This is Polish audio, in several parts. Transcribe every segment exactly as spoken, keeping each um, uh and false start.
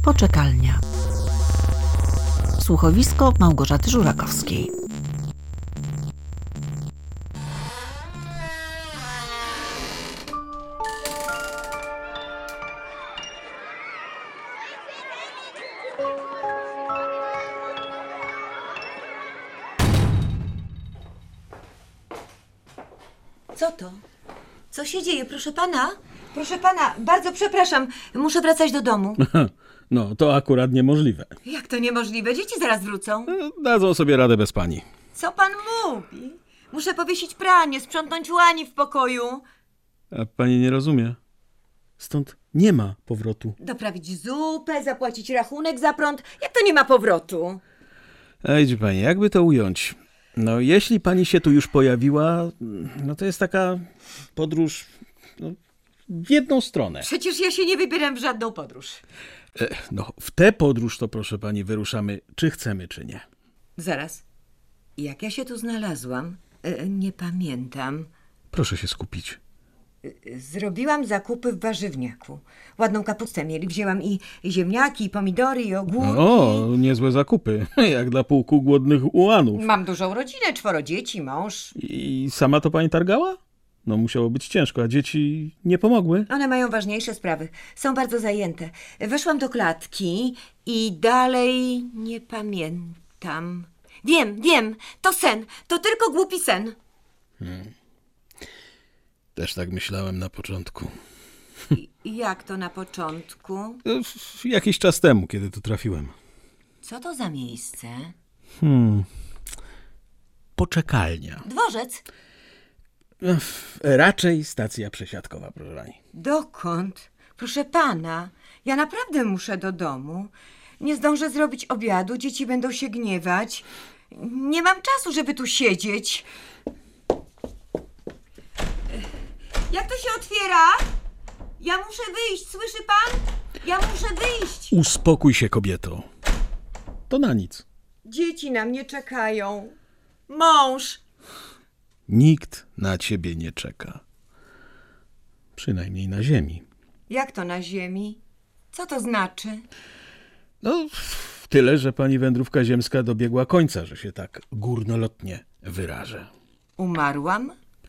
Poczekalnia. Słuchowisko Małgorzaty Żurakowskiej. Co to? Co się dzieje, proszę pana? Proszę pana, bardzo przepraszam, muszę wracać do domu. No, to akurat niemożliwe. Jak to niemożliwe? Dzieci zaraz wrócą. Dadzą sobie radę bez pani. Co pan mówi? Muszę powiesić pranie, sprzątnąć łani w pokoju. A pani nie rozumie. Stąd nie ma powrotu. Doprawić zupę, zapłacić rachunek za prąd. Jak to nie ma powrotu? Ejdzie pani, jakby to ująć? No, jeśli pani się tu już pojawiła, no to jest taka podróż no, w jedną stronę. Przecież ja się nie wybieram w żadną podróż. E, no, w tę podróż to, proszę pani, wyruszamy, czy chcemy, czy nie. Zaraz. Jak ja się tu znalazłam? E, nie pamiętam. Proszę się skupić. Zrobiłam zakupy w warzywniaku. Ładną kapustę mieli. Wzięłam i ziemniaki, i pomidory, i ogórki. O, niezłe zakupy. Jak dla pułku głodnych ułanów. Mam dużą rodzinę, czworo dzieci, mąż. I sama to pani targała? No musiało być ciężko, a dzieci nie pomogły? One mają ważniejsze sprawy. Są bardzo zajęte. Weszłam do klatki i dalej nie pamiętam. Wiem, wiem. To sen. To tylko głupi sen. Hmm. Też tak myślałem na początku. I jak to na początku? Jakiś czas temu, kiedy tu trafiłem. Co to za miejsce? Hmm. Poczekalnia. Dworzec. Raczej stacja przesiadkowa, proszę pani. Dokąd? Proszę pana, ja naprawdę muszę do domu. Nie zdążę zrobić obiadu, dzieci będą się gniewać. Nie mam czasu, żeby tu siedzieć. Jak to się otwiera? Ja muszę wyjść, słyszy pan? Ja muszę wyjść. Uspokój się, kobieto. To na nic. Dzieci na mnie czekają. Mąż. Nikt na ciebie nie czeka. Przynajmniej na ziemi. Jak to na ziemi? Co to znaczy? No, tyle, że pani wędrówka ziemska dobiegła końca, że się tak górnolotnie wyrażę. Umarłam?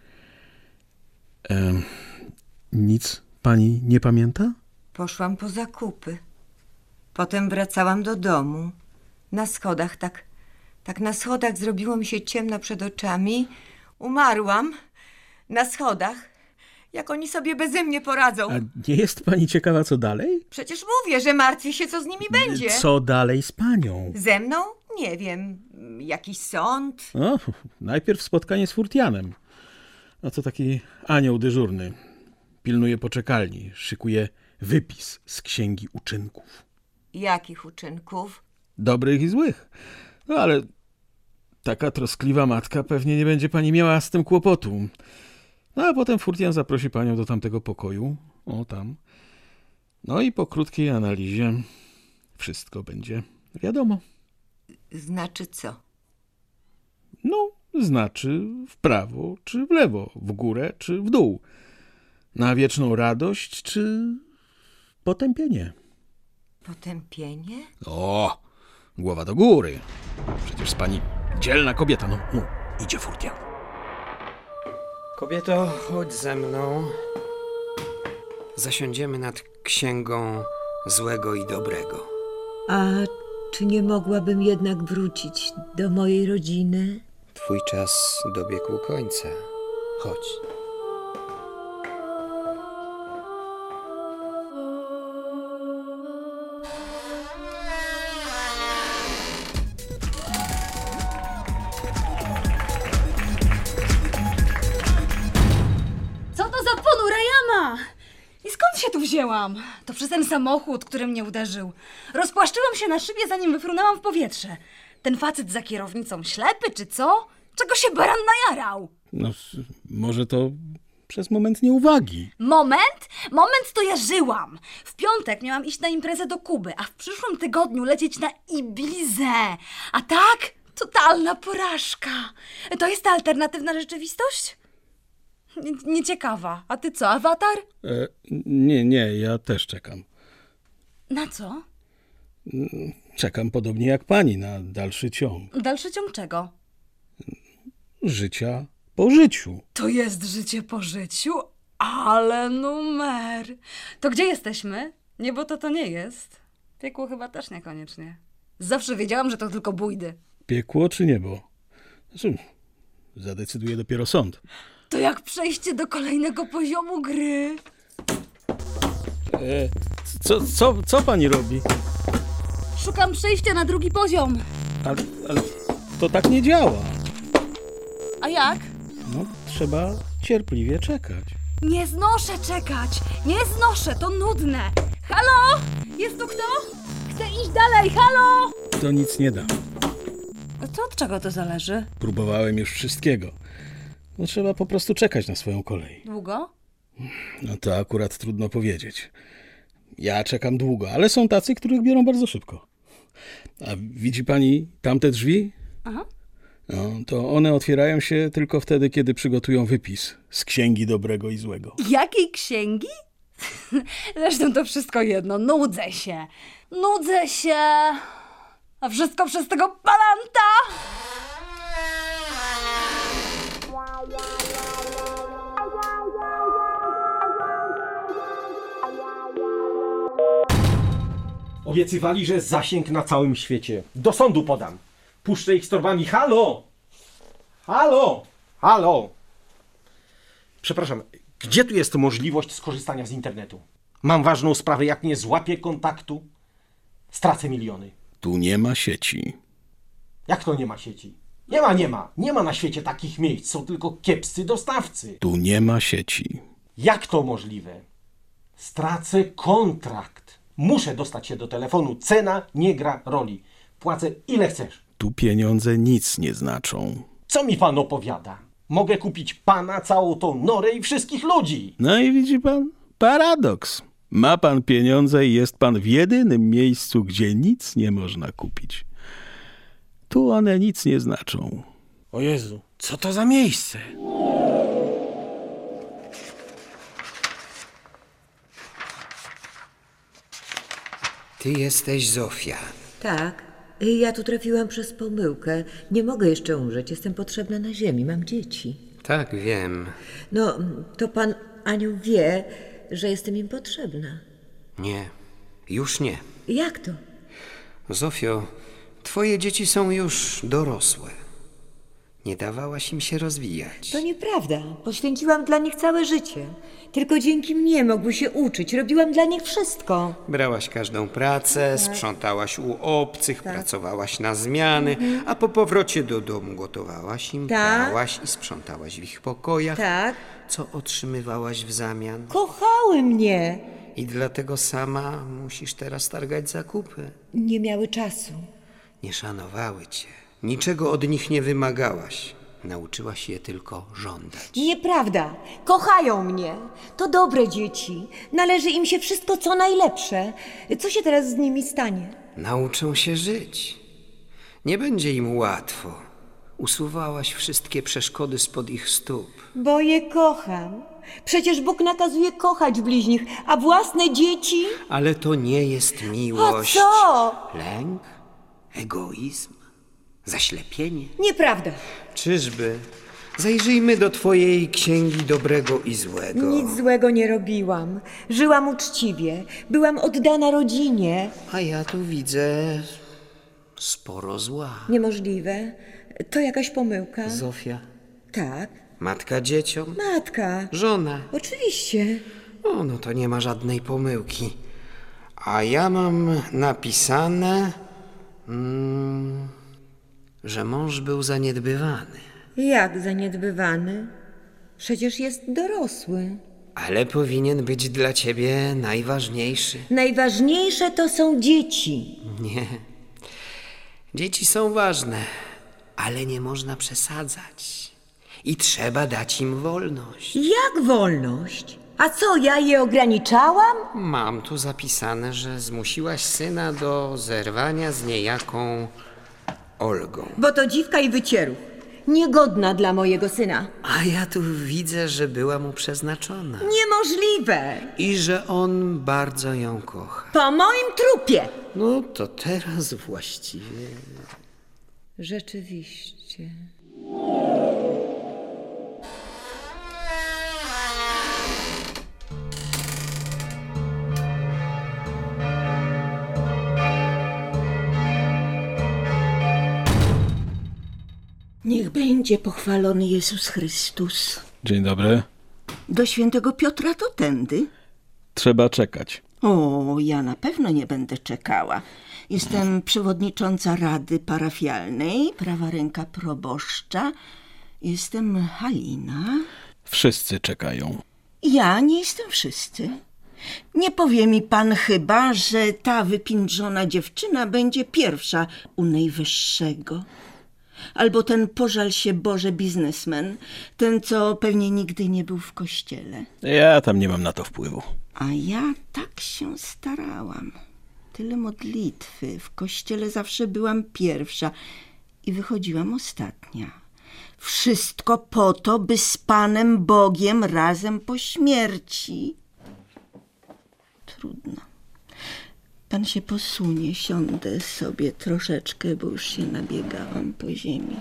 Ehm, nic pani nie pamięta? Poszłam po zakupy. Potem wracałam do domu. Na schodach, tak, tak na schodach zrobiło mi się ciemno przed oczami. Umarłam na schodach. Jak oni sobie beze mnie poradzą? A nie jest pani ciekawa, co dalej? Przecież mówię, że martwię się, co z nimi będzie. Co dalej z panią? Ze mną? Nie wiem. Jakiś sąd? O, najpierw spotkanie z Furtianem. No to taki anioł dyżurny. Pilnuje poczekalni, szykuje wypis z księgi uczynków. Jakich uczynków? Dobrych i złych. No ale taka troskliwa matka pewnie nie będzie pani miała z tym kłopotu. No a potem Furtian zaprosi panią do tamtego pokoju. O, tam. No i po krótkiej analizie wszystko będzie wiadomo. Znaczy co? No, znaczy w prawo czy w lewo, w górę czy w dół. Na wieczną radość czy potępienie. Potępienie? O, głowa do góry. Przecież z pani dzielna kobieta. No, no idzie Furtian. Kobieto, chodź ze mną. Zasiądziemy nad księgą złego i dobrego. A czy nie mogłabym jednak wrócić do mojej rodziny? Twój czas dobiegł końca. Chodź. Co to za ponura jama? I skąd się tu wzięłam? To przez ten samochód, który mnie uderzył. Rozpłaszczyłam się na szybie, zanim wyfrunęłam w powietrze. Ten facet za kierownicą ślepy, czy co? Czego się baran najarał? No, może to przez moment nieuwagi. Moment? Moment to ja żyłam. W piątek miałam iść na imprezę do Kuby, a w przyszłym tygodniu lecieć na Ibizę. A tak? Totalna porażka. To jest ta alternatywna rzeczywistość? Nieciekawa. A ty co, awatar? E, nie, nie, ja też czekam. Na co? Czekam podobnie jak pani na dalszy ciąg Dalszy ciąg czego? życia po życiu. To jest życie po życiu? Ale numer! To gdzie jesteśmy? Niebo to to nie jest. Piekło chyba też niekoniecznie. Zawsze wiedziałam, że to tylko bójdy. Piekło czy niebo? Znaczy, zadecyduje dopiero sąd. To jak przejście do kolejnego poziomu gry. E, co, co, co pani robi? Szukam przejścia na drugi poziom. Ale, ale to tak nie działa. A jak? No, trzeba cierpliwie czekać. Nie znoszę czekać! Nie znoszę, to nudne! Halo? Jest tu kto? Chcę iść dalej, halo! To nic nie da. To od czego to zależy? Próbowałem już wszystkiego. No, trzeba po prostu czekać na swoją kolej. Długo? No to akurat trudno powiedzieć. Ja czekam długo, ale są tacy, których biorą bardzo szybko. A widzi pani tamte drzwi? Aha. No, to one otwierają się tylko wtedy, kiedy przygotują wypis z księgi dobrego i złego. Jakiej księgi? Zresztą to wszystko jedno, nudzę się. Nudzę się. A wszystko przez tego palanta! Obiecywali, że zasięg na całym świecie. Do sądu podam. Puszczę ich z torbami. Halo! Halo! Halo! Przepraszam, gdzie tu jest możliwość skorzystania z internetu? Mam ważną sprawę, jak nie złapię kontaktu, stracę miliony. Tu nie ma sieci. Jak to nie ma sieci? Nie ma, nie ma. Nie ma na świecie takich miejsc. Są tylko kiepscy dostawcy. Tu nie ma sieci. Jak to możliwe? Stracę kontrakt. Muszę dostać się do telefonu. Cena nie gra roli. Płacę ile chcesz. Tu pieniądze nic nie znaczą. Co mi pan opowiada? Mogę kupić pana, całą tą norę i wszystkich ludzi. No i widzi pan? Paradoks. Ma pan pieniądze i jest pan w jedynym miejscu, gdzie nic nie można kupić. Tu one nic nie znaczą. O Jezu, co to za miejsce? Ty jesteś Zofia. Tak. Ja tu trafiłam przez pomyłkę. Nie mogę jeszcze umrzeć. Jestem potrzebna na ziemi. Mam dzieci. Tak, wiem. No, to pan Aniu wie, że jestem im potrzebna. Nie, już nie. Jak to? Zofio, twoje dzieci są już dorosłe. Nie dawałaś im się rozwijać. To nieprawda. Poświęciłam dla nich całe życie. Tylko dzięki mnie mogły się uczyć. Robiłam dla nich wszystko. Brałaś każdą pracę, sprzątałaś u obcych, pracowałaś na zmiany, a po powrocie do domu gotowałaś im, Tak. prałaś i sprzątałaś w ich pokojach. Tak. Co otrzymywałaś w zamian? Kochały mnie. I dlatego sama musisz teraz targać zakupy. Nie miały czasu. Nie szanowały cię. Niczego od nich nie wymagałaś. Nauczyłaś je tylko żądać. Nieprawda. Kochają mnie. To dobre dzieci. Należy im się wszystko, co najlepsze. Co się teraz z nimi stanie? Nauczą się żyć. Nie będzie im łatwo. Usuwałaś wszystkie przeszkody spod ich stóp. Bo je kocham. Przecież Bóg nakazuje kochać bliźnich, a własne dzieci... Ale to nie jest miłość. A co? Lęk? Egoizm? Zaślepienie? Nieprawda. Czyżby? Zajrzyjmy do twojej księgi dobrego i złego. Nic złego nie robiłam. Żyłam uczciwie. Byłam oddana rodzinie. A ja tu widzę sporo zła. Niemożliwe. To jakaś pomyłka. Zofia, Tak. matka dzieciom, Matka. żona. Oczywiście. O, no to nie ma żadnej pomyłki. A ja mam napisane, mm, że mąż był zaniedbywany. Jak zaniedbywany? Przecież jest dorosły. Ale powinien być dla ciebie najważniejszy. Najważniejsze to są dzieci. Nie. Dzieci są ważne, ale nie można przesadzać. I trzeba dać im wolność. Jak wolność? A co, ja je ograniczałam? Mam tu zapisane, że zmusiłaś syna do zerwania z niejaką Olgą. Bo to dziwka i wycieruch. Niegodna dla mojego syna. A ja tu widzę, że była mu przeznaczona. Niemożliwe. I że on bardzo ją kocha. Po moim trupie. No to teraz właściwie... Rzeczywiście. Niech będzie pochwalony Jezus Chrystus. Dzień dobry. Do świętego Piotra to tędy. Trzeba czekać. O, ja na pewno nie będę czekała. Jestem przewodnicząca Rady Parafialnej, prawa ręka proboszcza. Jestem Halina. Wszyscy czekają. Ja nie jestem wszyscy. Nie powie mi pan chyba, że ta wypindrzona dziewczyna będzie pierwsza u Najwyższego. Albo ten pożal się Boże biznesmen, ten, co pewnie nigdy nie był w kościele. Ja tam nie mam na to wpływu. A ja tak się starałam. Tyle modlitwy. W kościele zawsze byłam pierwsza i wychodziłam ostatnia. Wszystko po to, by z Panem Bogiem razem po śmierci. Trudno. Pan się posunie, siądę sobie troszeczkę, bo już się nabiegałam po ziemi.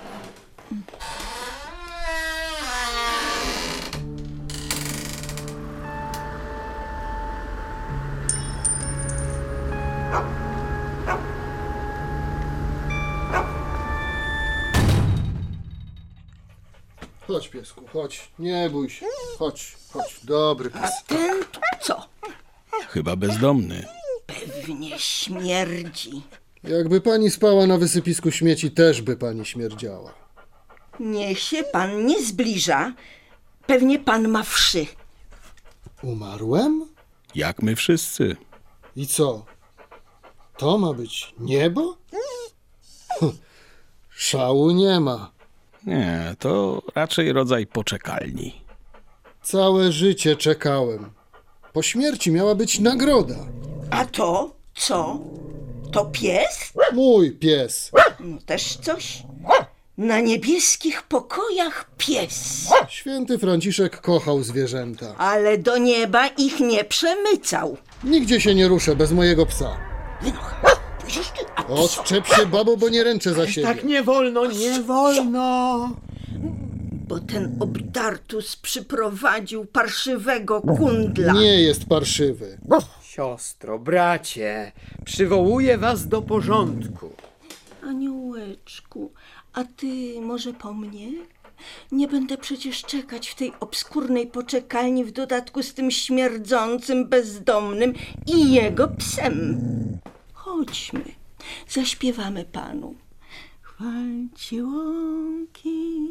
Chodź, piesku, chodź. Nie bój się. Chodź, chodź. Dobry pies. Ten tu co? Chyba bezdomny. Pewnie śmierdzi. Jakby pani spała na wysypisku śmieci, też by pani śmierdziała. Niech się pan nie zbliża. Pewnie pan ma wszy. Umarłem? Jak my wszyscy. I co? To ma być niebo? Hm, szału nie ma. Nie, to raczej rodzaj poczekalni. Całe życie czekałem. Po śmierci miała być nagroda. A to co? To pies? Mój pies. No też coś. Na niebieskich pokojach pies. Święty Franciszek kochał zwierzęta. Ale do nieba ich nie przemycał. Nigdzie się nie ruszę bez mojego psa. Wynocha, pójdziesz ty, a pso. Odczep się, babo, bo nie ręczę za siebie. Tak nie wolno, nie wolno. Bo ten obdartus przyprowadził parszywego kundla. Nie jest parszywy. Siostro, bracie, przywołuję was do porządku. Aniołeczku, a ty może po mnie? Nie będę przecież czekać w tej obskurnej poczekalni, w dodatku z tym śmierdzącym bezdomnym i jego psem. Chodźmy, zaśpiewamy panu. Chwalcie łąki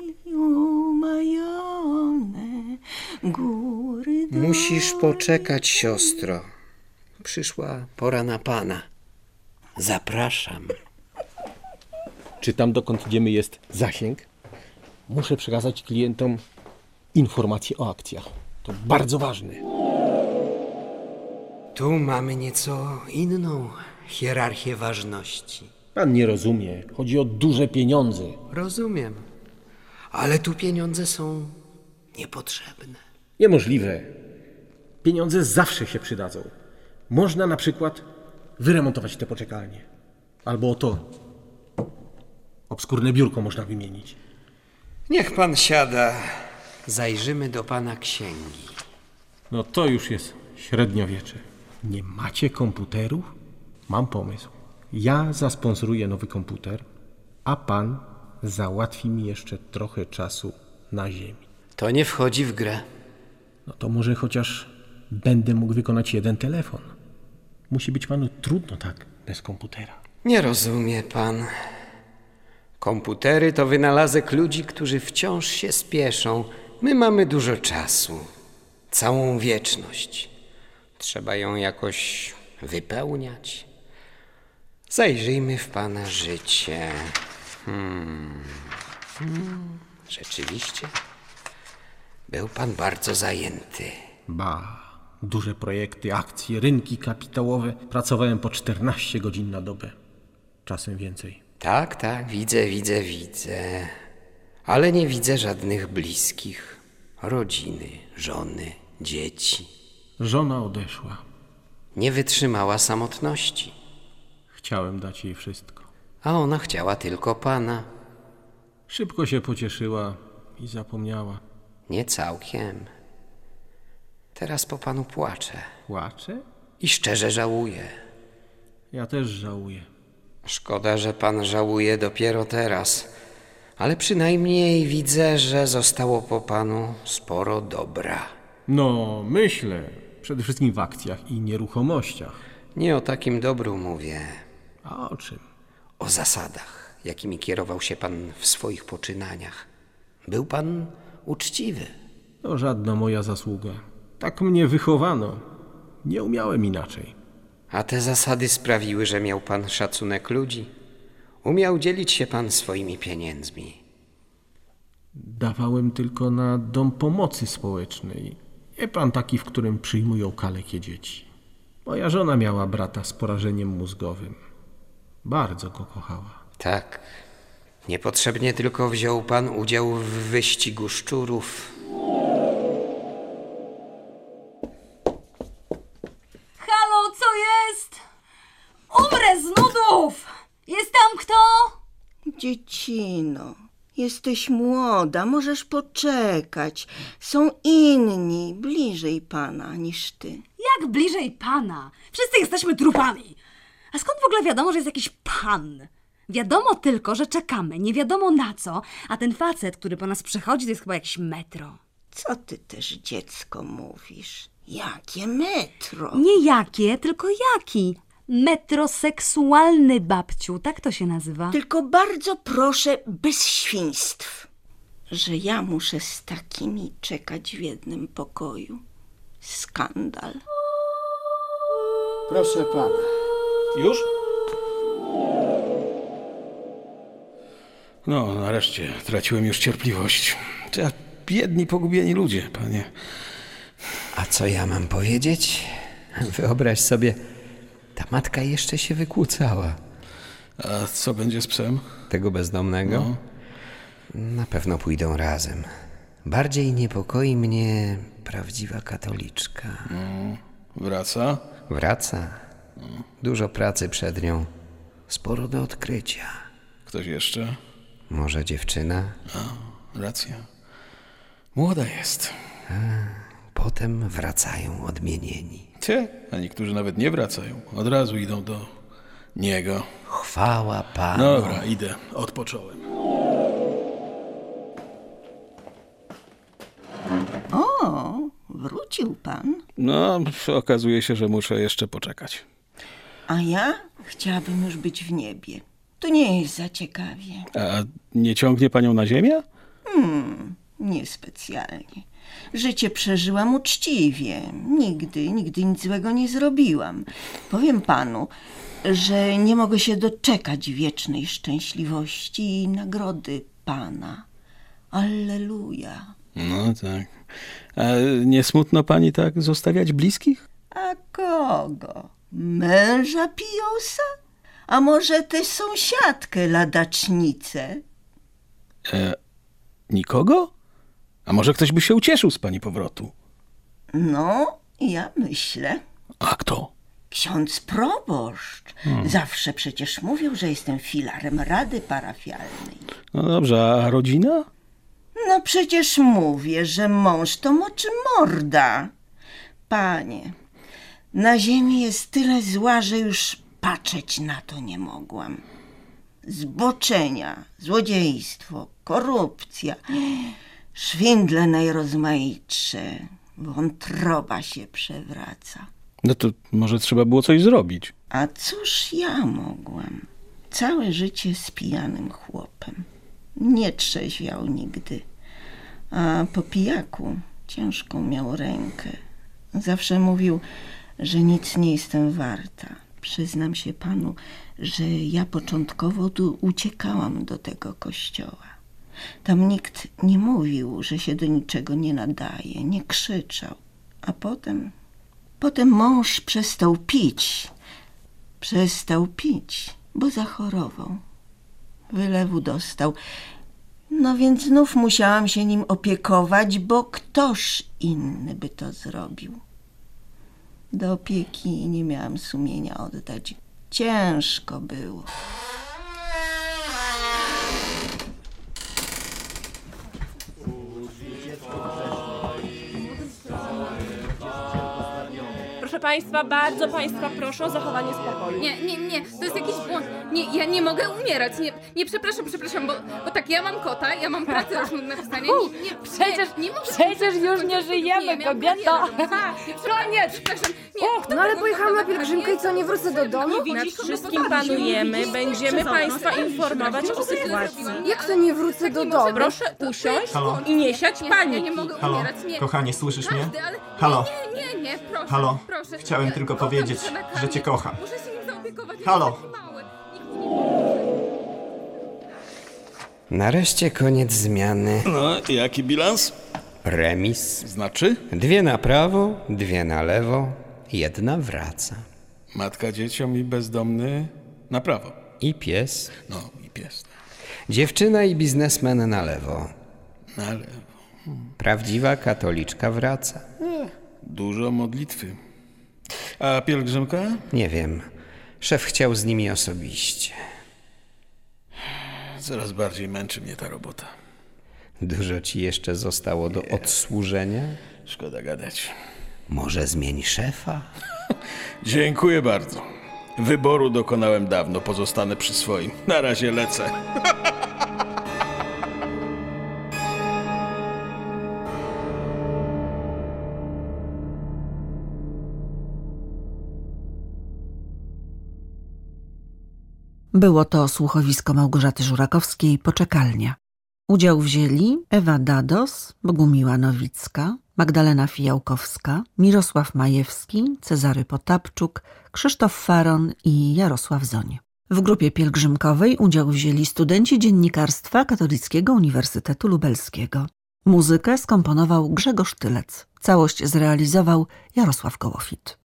umajone, góry dole. Musisz poczekać, siostro. Przyszła pora na pana. Zapraszam. Czy tam, dokąd idziemy, jest zasięg? Muszę przekazać klientom informacje o akcjach. To bardzo ważne. Tu mamy nieco inną hierarchię ważności. Pan nie rozumie. Chodzi o duże pieniądze. Rozumiem. Ale tu pieniądze są niepotrzebne. Niemożliwe. Pieniądze zawsze się przydadzą. Można na przykład wyremontować te poczekalnie. Albo o to. Obskurne biurko można wymienić. Niech pan siada. Zajrzymy do pana księgi. No to już jest średniowiecze. Nie macie komputerów? Mam pomysł. Ja zasponsoruję nowy komputer, a pan załatwi mi jeszcze trochę czasu na ziemi. To nie wchodzi w grę. No to może chociaż będę mógł wykonać jeden telefon. Musi być panu trudno tak bez komputera. Nie rozumie pan. Komputery to wynalazek ludzi, którzy wciąż się spieszą. My mamy dużo czasu. Całą wieczność. Trzeba ją jakoś wypełniać. Zajrzyjmy w pana życie. Hmm. Hmm. Rzeczywiście. Był pan bardzo zajęty. Ba, duże projekty, akcje, rynki kapitałowe. Pracowałem po czternaście godzin na dobę. Czasem więcej. Tak, tak, widzę, widzę, widzę. ale nie widzę żadnych bliskich, rodziny, żony, dzieci. Żona odeszła. Nie wytrzymała samotności, Chciałem dać jej wszystko. a ona chciała tylko pana. Szybko się pocieszyła i zapomniała. Nie całkiem. Teraz po panu płaczę Płacze? i szczerze żałuję. Ja też żałuję. Szkoda, że pan żałuje dopiero teraz, ale przynajmniej widzę, że zostało po panu sporo dobra. No, myślę. Przede wszystkim w akcjach i nieruchomościach. Nie o takim dobru mówię, A o czym? o zasadach, jakimi kierował się pan w swoich poczynaniach. Był pan uczciwy. To żadna moja zasługa. Tak mnie wychowano. Nie umiałem inaczej. A te zasady sprawiły, że miał pan szacunek ludzi. Umiał dzielić się pan swoimi pieniędzmi. Dawałem tylko na dom pomocy społecznej. Nie pan taki, w którym przyjmują kalekie dzieci. Moja żona miała brata z porażeniem mózgowym. Bardzo go kochała. Tak, niepotrzebnie tylko wziął pan udział w wyścigu szczurów. Halo, co jest? Umrę z nudów! Jest tam kto? Dziecino, jesteś młoda, możesz poczekać. Są inni, bliżej pana niż ty. Jak bliżej pana? Wszyscy jesteśmy trupami. A skąd w ogóle wiadomo, że jest jakiś pan? Wiadomo tylko, że czekamy, nie wiadomo na co, a ten facet, który po nas przychodzi, to jest chyba jakiś metro. Co ty też, dziecko, mówisz? Jakie metro? Nie jakie, tylko jaki. Metroseksualny, babciu, tak to się nazywa. Tylko bardzo proszę, bez świństw, że ja muszę z takimi czekać w jednym pokoju. Skandal. Proszę pana. Już? No, nareszcie traciłem już cierpliwość. To biedni, pogubieni ludzie, panie. A co ja mam powiedzieć? Wyobraź sobie, ta matka jeszcze się wykłócała. A co będzie z psem? Tego bezdomnego? No. Na pewno pójdą razem. Bardziej niepokoi mnie prawdziwa katoliczka. No, wraca? Wraca. Dużo pracy przed nią. Sporo do odkrycia. Ktoś jeszcze? Może dziewczyna? A, racja. Młoda jest. Potem wracają odmienieni. Ty? A niektórzy nawet nie wracają. Od razu idą do niego. Chwała Panu. Dobra, idę. Odpocząłem. O, wrócił pan. No, okazuje się, że muszę jeszcze poczekać. A ja chciałabym już być w niebie. To nie jest za ciekawie. A nie ciągnie panią na ziemię? Hmm, niespecjalnie. Życie przeżyłam uczciwie. Nigdy, nigdy nic złego nie zrobiłam. Powiem panu, że nie mogę się doczekać wiecznej szczęśliwości i nagrody Pana. Alleluja. No tak. A nie smutno pani tak zostawiać bliskich? A kogo? Męża Piusa? A może tę sąsiadkę ladacznicę? E, nikogo? A może ktoś by się ucieszył z pani powrotu? No, ja myślę. A kto? Ksiądz proboszcz. Zawsze przecież mówił, że jestem filarem rady parafialnej. No dobrze, a rodzina? No przecież mówię, że mąż to moczy morda. Panie, na ziemi jest tyle zła, że już patrzeć na to nie mogłam. Zboczenia, złodziejstwo, korupcja, szwindle najrozmaitsze, wątroba się przewraca. No to może trzeba było coś zrobić. A cóż ja mogłam? Całe życie z pijanym chłopem. Nie trzeźwiał nigdy. A po pijaku ciężką miał rękę. Zawsze mówił, że nic nie jestem warta. Przyznam się panu, że ja początkowo tu uciekałam do tego kościoła. Tam nikt nie mówił, że się do niczego nie nadaje, nie krzyczał. A potem... Potem mąż przestał pić. Przestał pić, bo zachorował. Wylewu dostał. No więc znów musiałam się nim opiekować, bo ktoż inny by to zrobił. Do opieki nie miałam sumienia oddać. Ciężko było. Proszę Państwa, bardzo Państwa proszę o zachowanie spokoju. Nie, nie, nie, to jest jakiś błąd. Nie, ja nie mogę umierać. Nie, nie przepraszam, przepraszam, bo, bo tak, ja mam kota, ja mam pracę już na pisanie. Nie, nie, Przecież, nie, nie mogę przecież już nie żyjemy, nie, miałam kobieto. karierę. Nie, Koniec! Przepraszam, nie, kto No ale tego pojechałam na kocha? pielgrzymkę i co, nie wrócę do domu? Nad wszystkim panujemy, będziemy Państwa informować o sytuacji. Jak to nie wrócę do domu? Proszę usiąść Halo? i nie siać Nie, ja nie paniki. mogę Halo, umierać. Nie. kochanie, słyszysz mnie? Każdy, ale... Halo. Nie, nie, nie, proszę, Halo, proszę. chciałem Ja tylko kocham powiedzieć, się na że Kamie. cię kocham. Muszę się nim zaopiekować. jest Halo. taki mały. Nikt mnie Nareszcie koniec zmiany. No, jaki bilans? Remis. Znaczy? Dwie na prawo, dwie na lewo, jedna wraca. Matka dzieciom i bezdomny na prawo. I pies. No, i pies. Dziewczyna i biznesmen na lewo. Na lewo. Prawdziwa katoliczka wraca. Dużo modlitwy. A pielgrzymka? Nie wiem. Szef chciał z nimi osobiście. Coraz bardziej męczy mnie ta robota. Dużo ci jeszcze zostało do odsłużenia? Szkoda gadać. Może zmień szefa? Dziękuję bardzo. Wyboru dokonałem dawno, pozostanę przy swoim. Na razie lecę. Było to słuchowisko Małgorzaty Żurakowskiej Poczekalnia. Udział wzięli Ewa Dados, Bogumiła Nowicka, Magdalena Fijałkowska, Mirosław Majewski, Cezary Potapczuk, Krzysztof Faron i Jarosław Zoń. W grupie pielgrzymkowej udział wzięli studenci Dziennikarstwa Katolickiego Uniwersytetu Lubelskiego. Muzykę skomponował Grzegorz Tylec. Całość zrealizował Jarosław Gołofit.